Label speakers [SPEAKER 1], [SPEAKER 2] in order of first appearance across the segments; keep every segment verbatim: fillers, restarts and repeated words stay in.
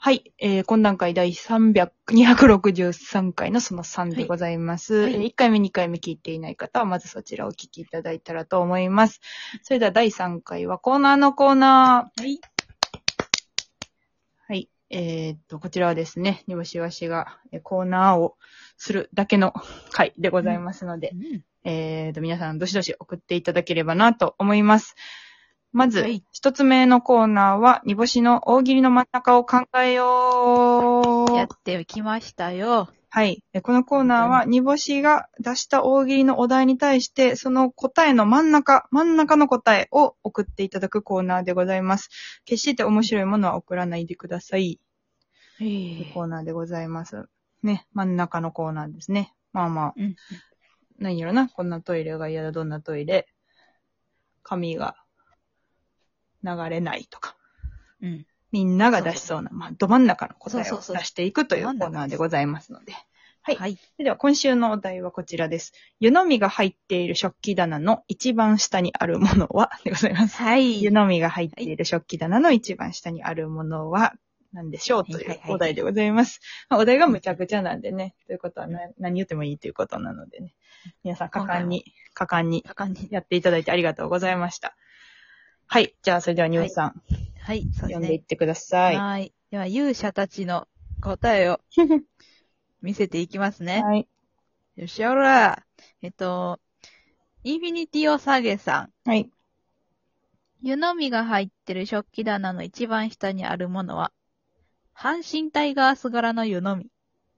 [SPEAKER 1] はい、えー、懇談会第さんびゃく、にひゃくろくじゅうさんかいのそのさんでございます。はいはい、いっかいめ、にかいめ聞いていない方は、まずそちらをお聞きいただいたらと思います。それではだいさんかいはコーナーのコーナー。はい。はい。えー、っと、こちらはですね、煮干しわしがコーナーをするだけの回でございますので、うんうん、えー、っと、皆さんどしどし送っていただければなと思います。まず、一つ目のコーナーは、煮干しの大喜利の真ん中を考えよう。
[SPEAKER 2] やってきましたよ。
[SPEAKER 1] はい。このコーナーは、煮干しが出した大喜利のお題に対して、その答えの真ん中、真ん中の答えを送っていただくコーナーでございます。決して面白いものは送らないでください。というコーナーでございます。ね、真ん中のコーナーですね。まあまあ。うん、何やろな、こんなトイレが嫌だ、どんなトイレ。髪が流れないとか、うん、みんなが出しそうな、まあ、ど真ん中の答えを出していくというコーナーでございますので。はい。はい、では、今週のお題はこちらです。湯飲みが入っている食器棚の一番下にあるものはでございます。はい。湯飲みが入っている食器棚の一番下にあるものは何でしょうというお題でございます。まあ、お題がむちゃくちゃなんでね、ということは何、何言ってもいいということなのでね。皆さん、果敢に、果敢にやっていただいてありがとうございました。はい。じゃあ、それでは、ニューさん。はい。はい、そうですね。読んでいってください。
[SPEAKER 2] はい。では、勇者たちの答えを見せていきますね。はい。よっしゃおら。えっと、インフィニティオサゲさん。はい。湯飲みが入ってる食器棚の一番下にあるものは、阪神タイガース柄の湯飲み。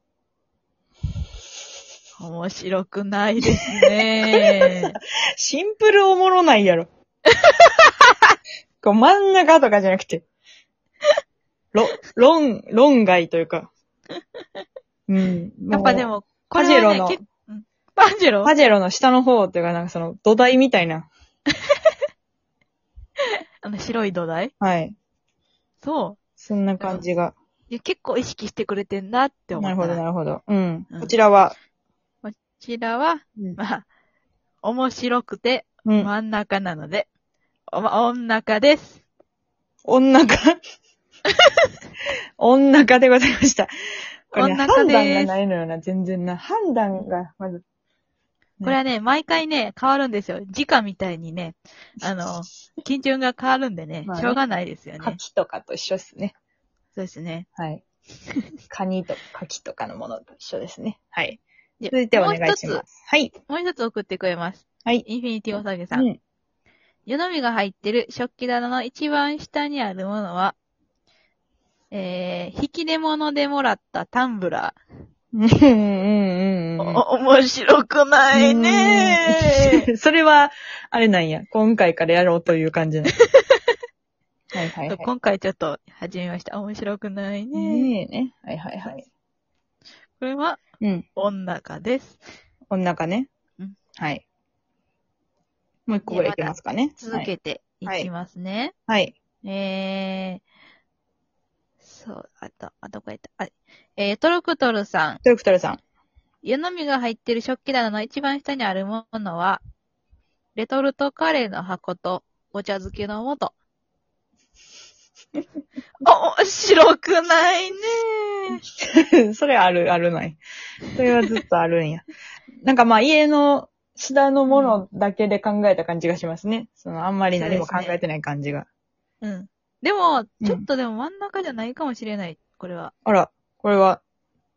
[SPEAKER 2] 面白くないですね。
[SPEAKER 1] シンプルおもろないやろ。こう真ん中とかじゃなくて、ろ、論、論外というか。
[SPEAKER 2] うん。やっぱでも、これはね、パジェロの、うん、
[SPEAKER 1] パジェロパジェロの下の方というか、なんかその土台みたいな。
[SPEAKER 2] あの白い土台？
[SPEAKER 1] はい。
[SPEAKER 2] そう。
[SPEAKER 1] そんな感じが。
[SPEAKER 2] いや、結構意識してくれてんなって思った。
[SPEAKER 1] なるほど、なるほど。うん。うん、こちらは
[SPEAKER 2] こちらは、うん、まあ、面白くて、真ん中なので、うん、お、おん中です。
[SPEAKER 1] おん中おん中でございました。これ、ね、判断がないのよな、全然な。判断が、まず、ね。
[SPEAKER 2] これはね、毎回ね、変わるんですよ。時価みたいにね、あの、基準が変わるんでね、まあね、しょうがないですよね。
[SPEAKER 1] 牡蠣とかと一緒ですね。
[SPEAKER 2] そうですね。
[SPEAKER 1] はい。カニと牡蠣とかのものと一緒ですね。はい。続いてお願いします。もう一つ。はい。
[SPEAKER 2] もう一つ送ってくれます。はい。インフィニティオサゲさん。うん。湯飲みが入ってる食器棚の一番下にあるものは、えー、引き出物でもらったタンブラー。うんうんうん。お、面白くないねー。
[SPEAKER 1] それは、あれなんや。今回からやろうという感じな。はいはい、はい。
[SPEAKER 2] 今回ちょっと始めました。面白くないねー。
[SPEAKER 1] ねえね。はいはいはい。
[SPEAKER 2] これは、うん。おん中です。
[SPEAKER 1] おん中ね。うん。はい。もう一個ぐらいいけますかね。
[SPEAKER 2] 続けていきますね。
[SPEAKER 1] はい。
[SPEAKER 2] はい、えー、そう、あと、あとこうやった。あ、えー、トルクトルさん。
[SPEAKER 1] トルクトルさん。
[SPEAKER 2] 湯飲みが入ってる食器棚の一番下にあるものは、レトルトカレーの箱とお茶漬けの素。面白くないね
[SPEAKER 1] ー。それある、あるない。それはずっとあるんや。なんかまあ家の下のものだけで考えた感じがしますね。そのあんまり何も考えてない感じが。
[SPEAKER 2] うね、うん。でも、ちょっとでも真ん中じゃないかもしれない、これは。
[SPEAKER 1] あら、これは。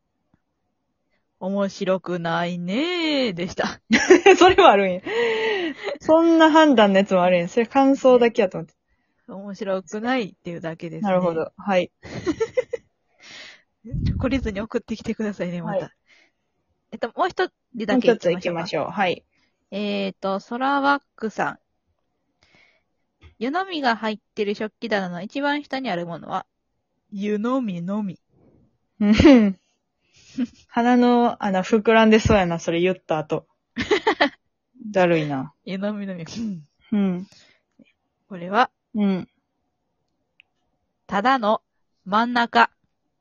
[SPEAKER 2] 面白くないねーでした。
[SPEAKER 1] それはあるんや。そんな判断のやつもあるんや。それ感想だけやと思って。
[SPEAKER 2] 面白くないっていうだけですね。
[SPEAKER 1] なるほど。はい。
[SPEAKER 2] 懲りずに送ってきてくださいね、また。はい、えっと、もう一つだけ
[SPEAKER 1] もう一つ行きましょう。はい。
[SPEAKER 2] えっと、ソラワックさん。湯飲みが入ってる食器棚の一番下にあるものは、湯飲みのみ。
[SPEAKER 1] 鼻の穴膨らんでそうやな、それ言った後。だるいな。
[SPEAKER 2] 湯飲みのみ。
[SPEAKER 1] うん。
[SPEAKER 2] これは、
[SPEAKER 1] うん。
[SPEAKER 2] ただの真ん中。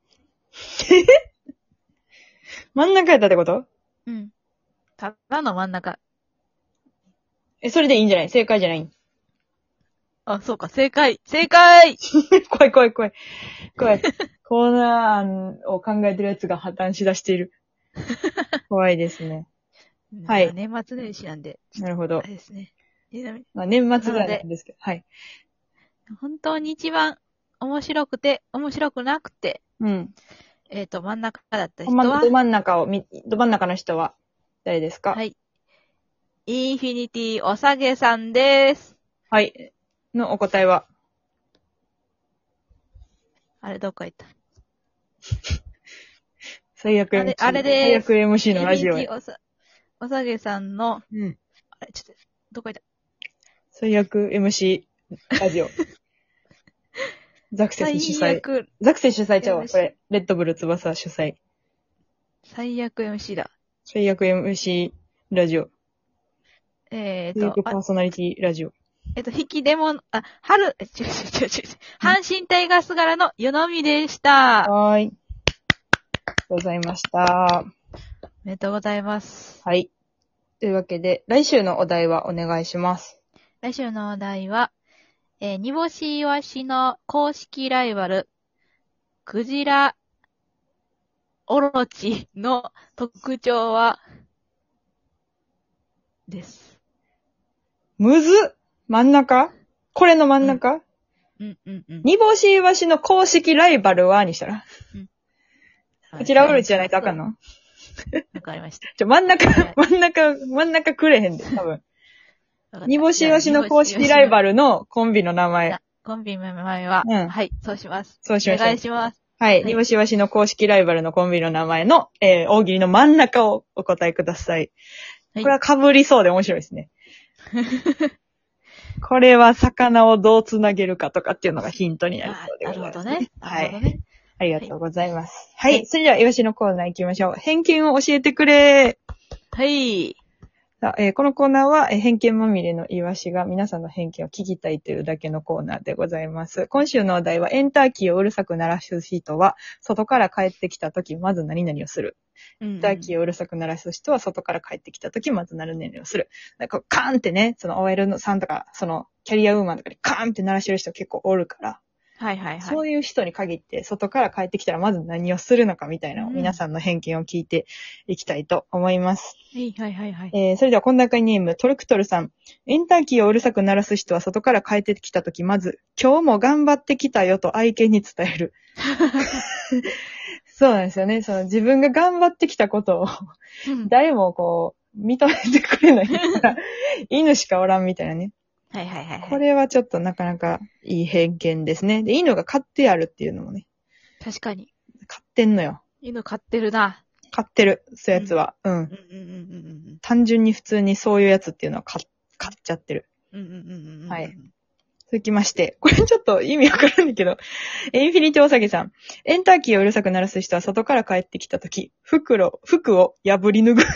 [SPEAKER 1] 真ん中やったってこと？
[SPEAKER 2] うん。ただの真ん中。
[SPEAKER 1] え、それでいいんじゃない？正解じゃない？
[SPEAKER 2] あ、そうか、正解正解
[SPEAKER 1] 怖い怖い怖い。怖い。 コーナー案を考えてるやつが破綻しだしている。怖いですね。はい。
[SPEAKER 2] 年末年始なんで。
[SPEAKER 1] なるほど。
[SPEAKER 2] あれですね。
[SPEAKER 1] まあ、年末ぐらいなんですけど。はい。
[SPEAKER 2] 本当に一番面白くて、面白くなくて、
[SPEAKER 1] うん。
[SPEAKER 2] えっと、真ん中だった人は、
[SPEAKER 1] ど真ん中をみ、ど真ん中の人は誰ですか？
[SPEAKER 2] はい。インフィニティおさげさんです。
[SPEAKER 1] はい。のお答えは
[SPEAKER 2] あれ、どっか行った。
[SPEAKER 1] 最悪 エムシー。あれ、あれで最悪 エムシー のラジオへ。インフィニティ
[SPEAKER 2] おさ、おさげさんの、
[SPEAKER 1] うん。
[SPEAKER 2] あれ、ちょっと、どこ行った。
[SPEAKER 1] 最悪 エムシー ラジオ。ザクセス主催。
[SPEAKER 2] 最悪。
[SPEAKER 1] ザクセス主催ちゃうわ。これ、レッドブル翼主催。
[SPEAKER 2] 最悪 エムシー だ。
[SPEAKER 1] 最悪 エムシー ラジオ。
[SPEAKER 2] えーと。
[SPEAKER 1] 最悪パーソナリティラジオ。
[SPEAKER 2] えっと、引きでも、あ、春、ちょちょちょちょ、阪神タイガース柄の湯飲みでした。
[SPEAKER 1] はーい。ありがとうございました。
[SPEAKER 2] おめでとうございます。
[SPEAKER 1] はい。というわけで、来週のお題はお願いします。
[SPEAKER 2] 来週のお題は、えー、煮干しイワシの公式ライバル、クジラオロチの特徴は、です。
[SPEAKER 1] むずっ真ん中これの真ん中、
[SPEAKER 2] うん、うん、うん。
[SPEAKER 1] 煮干しイワシの公式ライバルはにしたら、うん、こちらオロチじゃないとあかんの？
[SPEAKER 2] わかりました。
[SPEAKER 1] ちょ、真ん中、真ん中、真ん中くれへんで、多分。煮干しイワシの公式ライバルのコンビの名前。
[SPEAKER 2] コンビの名前は、うん、はい、そうします。
[SPEAKER 1] そうしましょう。
[SPEAKER 2] お願いします。
[SPEAKER 1] はい。煮干しイワシの公式ライバルのコンビの名前の、えー、大喜利の真ん中をお答えください。はい、これは被りそうで面白いですね。これは魚をどうつなげるかとかっていうのがヒントになりそうでございます、ね。
[SPEAKER 2] なるほどね。
[SPEAKER 1] はい。
[SPEAKER 2] なるほどね。
[SPEAKER 1] ありがとうございます。はい。はい、それではイワシのコーナー行きましょう。偏見を教えてくれ。
[SPEAKER 2] はい。
[SPEAKER 1] さあえー、このコーナーは、えー、偏見まみれのイワシが皆さんの偏見を聞きたいというだけのコーナーでございます。今週のお題は、エンターキーをうるさく鳴らす人は、外から帰ってきたとき、まず何々をする。うんうん、エンターキーをうるさく鳴らす人は、外から帰ってきたとき、まず何々をする。なんかカーンってね、その オーエル のさんとか、そのキャリアウーマンとかでカーンって鳴らしてる人結構おるから、
[SPEAKER 2] はいはいはい。
[SPEAKER 1] そういう人に限って、外から帰ってきたらまず何をするのかみたいな、うん、皆さんの偏見を聞いていきたいと思います。
[SPEAKER 2] はいはいはいはい。
[SPEAKER 1] えー、それでは、こんなかネーム、トルクトルさん。エンターキーをうるさく鳴らす人は外から帰ってきたとき、まず、今日も頑張ってきたよと愛犬に伝える。そうなんですよね。その自分が頑張ってきたことを、誰もこう、認めてくれないから、犬しかおらんみたいなね。
[SPEAKER 2] はいはいはい、はい。
[SPEAKER 1] これはちょっとなかなかいい偏見ですね。で、犬が飼ってあるっていうのもね。
[SPEAKER 2] 確かに。
[SPEAKER 1] 飼ってんのよ。
[SPEAKER 2] 犬飼ってるな。
[SPEAKER 1] 飼ってる、そういうやつは。うん。うん。うんうんうんうん単純に普通にそういうやつっていうのは飼っちゃってる。うんうんうんうん。はい。続きまして、これちょっと意味わからんだけど、インフィニティおさげさん。エンターキーをうるさく鳴らす人は外から帰ってきたとき、袋、服を破り脱ぐ。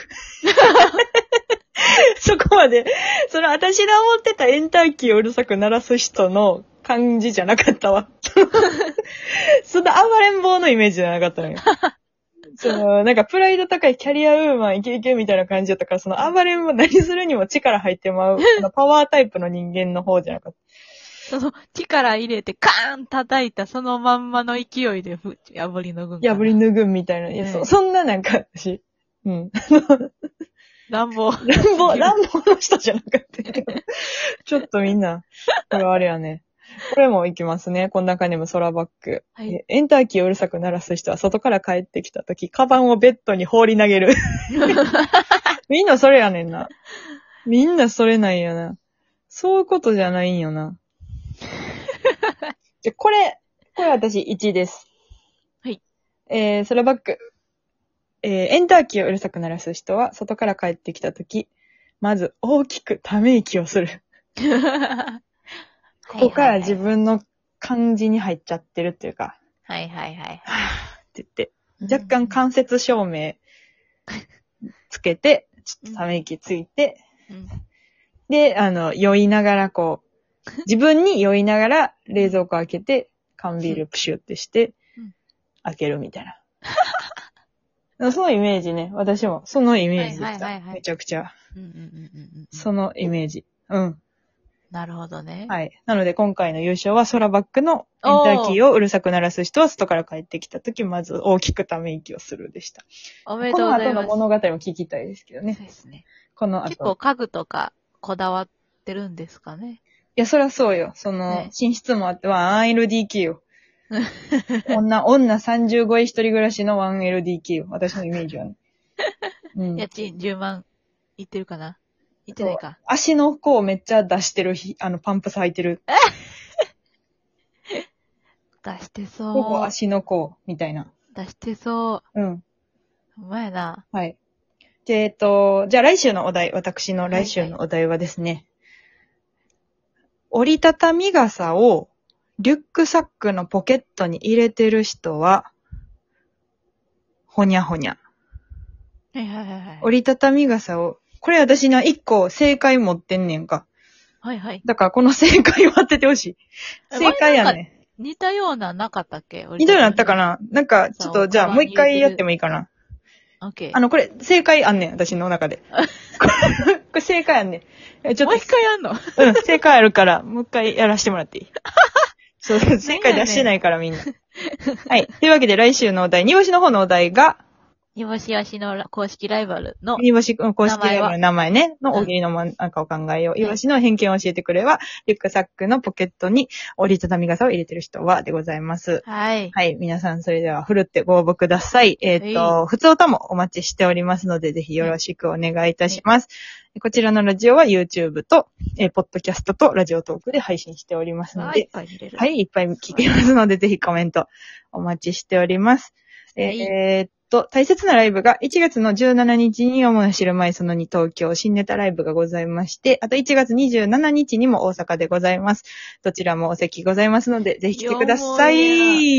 [SPEAKER 1] そこまで、その私が思ってたエンターキーをうるさく鳴らす人の感じじゃなかったわ。その暴れん坊のイメージじゃなかったのよ。その、なんかプライド高いキャリアウーマンイケイケみたいな感じだったから、その暴れん坊何するにも力入ってまう、あのパワータイプの人間の方じゃなかった。
[SPEAKER 2] その、力入れてカーン叩いたそのまんまの勢いでふ破り脱ぐんかな。
[SPEAKER 1] 破り脱ぐみたいな。いや、ね、そ、そんななんか、私、うん。
[SPEAKER 2] 乱暴。
[SPEAKER 1] 乱暴、乱暴の人じゃなかったけど。ちょっとみんな、これあれやね。これもいきますね。こんな感じも空バッグ。はい、エンターキーをうるさく鳴らす人は外から帰ってきたとき、カバンをベッドに放り投げる。みんなそれやねんな。みんなそれなんやな。そういうことじゃないんよな。じゃ、これ、これ私いちです。
[SPEAKER 2] はい。
[SPEAKER 1] えー、空バッグ。えー、エンターキーをうるさく鳴らす人は外から帰ってきたとき、まず大きくため息をする。ここから自分の感じに入っちゃってるっていうか。
[SPEAKER 2] はいはいはい。
[SPEAKER 1] はぁって言って、若干間接照明つけて、ちょっとため息ついて、うん、で、あの、酔いながらこう、自分に酔いながら冷蔵庫開けて、缶ビールプシュってして、開けるみたいな。そのイメージね、私もそのイメージでした。はいはいはいはい、めちゃくちゃ。うんうんうんうん、そのイメージ。うん。
[SPEAKER 2] なるほどね。
[SPEAKER 1] はい。なので今回の優勝は空バックのエンターキーをうるさく鳴らす人は外から帰ってきたとき、まず大きくため息をするでした。
[SPEAKER 2] おめでとうございます。
[SPEAKER 1] この後の物語も聞きたいですけどね。
[SPEAKER 2] そうですね。
[SPEAKER 1] この後。
[SPEAKER 2] 結構家具とかこだわってるんですかね。
[SPEAKER 1] いや、そりゃそうよ。その、ね、寝室もあって、ワンエルディーケー よ。女、女さんじゅうごえ一人暮らしの ワンエルディーケー よ。私のイメージはね。
[SPEAKER 2] うん、家賃じゅうまんいってるかないってないか。
[SPEAKER 1] 足の甲をめっちゃ出してる、あの、パンプス履いてる。
[SPEAKER 2] 出してそう。
[SPEAKER 1] ほぼ足の甲、みたいな。
[SPEAKER 2] 出してそう。
[SPEAKER 1] うん。
[SPEAKER 2] ほんまやな。
[SPEAKER 1] はい。で、えっと、じゃあ来週のお題、私の来週のお題はですね、はいはい、折りたたみ傘をリュックサックのポケットに入れてる人は、ほにゃほにゃ。
[SPEAKER 2] はいはいはいはい。
[SPEAKER 1] 折りたたみ傘を、これ私な、一個正解持ってんねんか。
[SPEAKER 2] はいはい。
[SPEAKER 1] だからこの正解を当ててほしい。正解やね
[SPEAKER 2] ん。似たようななかったっけ？
[SPEAKER 1] 似たようなあったかな？なんか、ちょっと、じゃあもう一回やってもいいかな。
[SPEAKER 2] オッケー。
[SPEAKER 1] あの、これ、正解あんねん、私の中で。これ正解あんねん。ちょっと
[SPEAKER 2] もう一回やんの？
[SPEAKER 1] うん、正解あるから、もう一回やらせてもらっていい？そう、正解出してないからみんな。はい。というわけで来週のお題、煮干しの方のお題が、
[SPEAKER 2] 煮干しわしの公式ライバルの。
[SPEAKER 1] 煮干し公式ライバルの名前ね、の大喜利の真ん中を考えよう。煮干しの偏見を教えてくれは、リュックサックのポケットに折りたたみ傘を入れてる人は、でございます。
[SPEAKER 2] はい。
[SPEAKER 1] はい。皆さん、それでは、ふるってご応募ください。えっ、ー、と、普通歌もお待ちしておりますので、ぜひよろしくお願いいたします。こちらのラジオは YouTube と、えー、ポッドキャストとラジオトークで配信しておりますので、
[SPEAKER 2] いっぱい見れる。
[SPEAKER 1] はい、いっぱい聞けますので、ぜひコメントお待ちしております。はい、えー、っと、大切なライブがいちがつのじゅうしちにちに主な知る前そのに東京新ネタライブがございまして、あといちがつにじゅうしちにちにも大阪でございます。どちらもお席ございますので、ぜひ来てください。